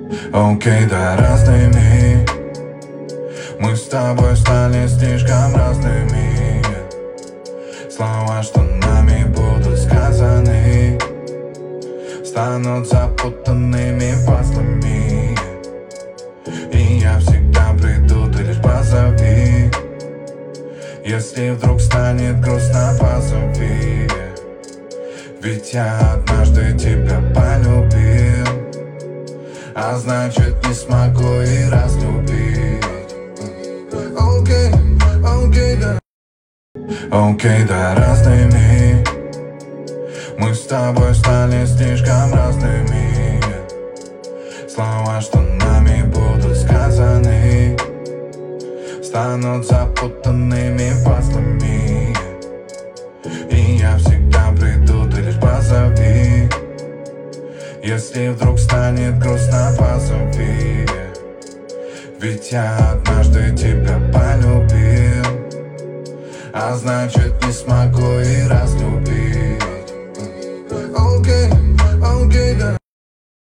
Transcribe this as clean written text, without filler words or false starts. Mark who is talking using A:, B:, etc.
A: Окей, да, разными. Мы с тобой стали слишком разными. Слова, что нами будут сказаны, станут запутанными пазлами. И я всегда приду, ты лишь позови. Если вдруг станет грустно, позови. Ведь я однажды тебя полюбил, а значит не смогу и разлюбить. Окей, окей, да. Окей, да, разными. Мы с тобой стали слишком разными. Слова, что нами будут сказаны, станут запутанными пазлами. И я всегда приду, ты лишь позови. Если вдруг станет грустно, позови. Ведь я однажды тебя полюбил, а значит не смогу и разлюбить.